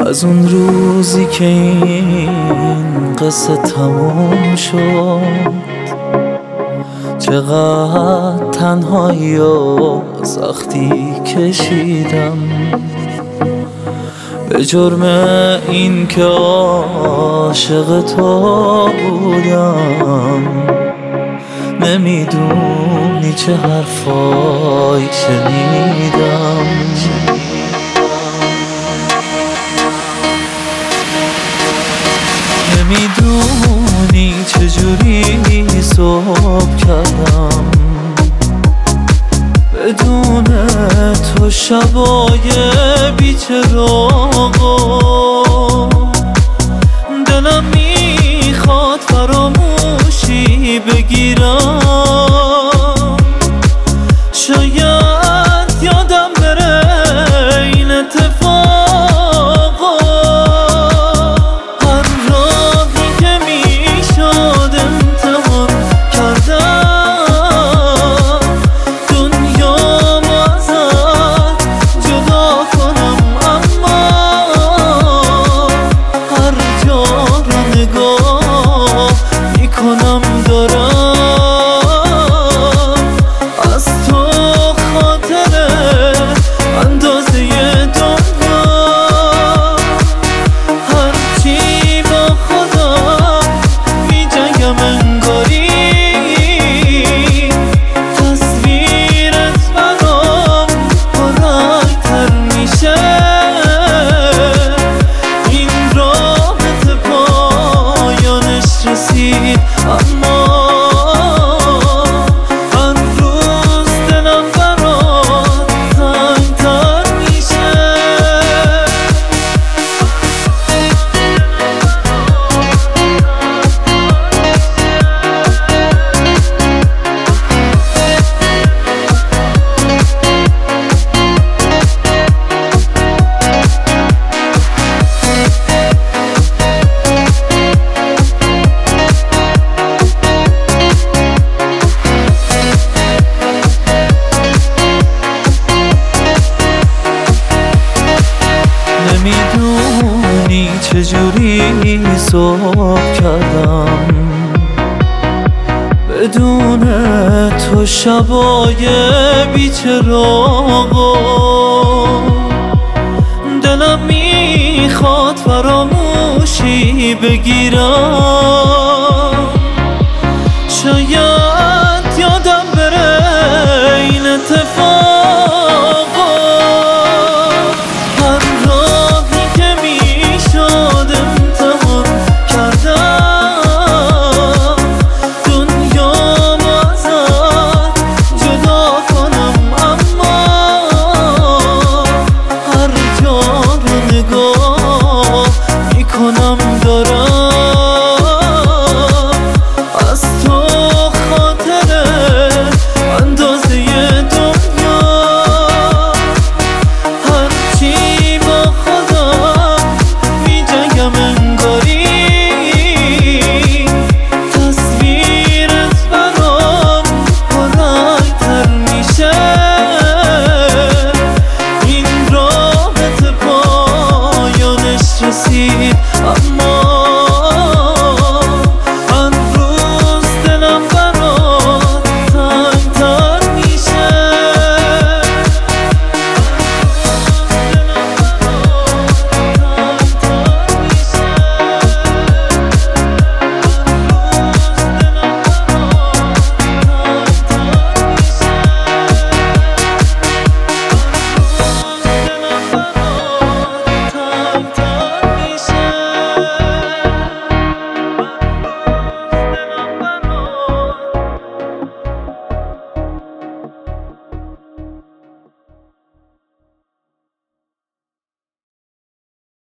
از اون روزی که این قصه تموم شد چقدر تنهایی و سختی کشیدم، به جرم این که عاشق تو بودم. نمیدونی چه حرفایی شنیدم، نمیدونی چجوری صبح کردم بدون تو شبای بی‌چراغ. دلم میخواد فراموشی بگیرم، شاید یادم بره این اتفاقا. هر راهی که میشد امتحان کردم، دنیامو ازت جدا کنم، اما هر جا رو نگاه میکنم دارم از تو خاطره اندازه دنیا. هرچی با خودم میجنگم انگاری تصویرت برام پررنگ‌تر میشه. این رابط پایانش رسید، اما هر روز دلم برات تنگ‌تر میشه. نمیدونی چجوری صبح کردم بدون تو شبای بی‌چراغ. دلم میخواد فراموشی بگیرم،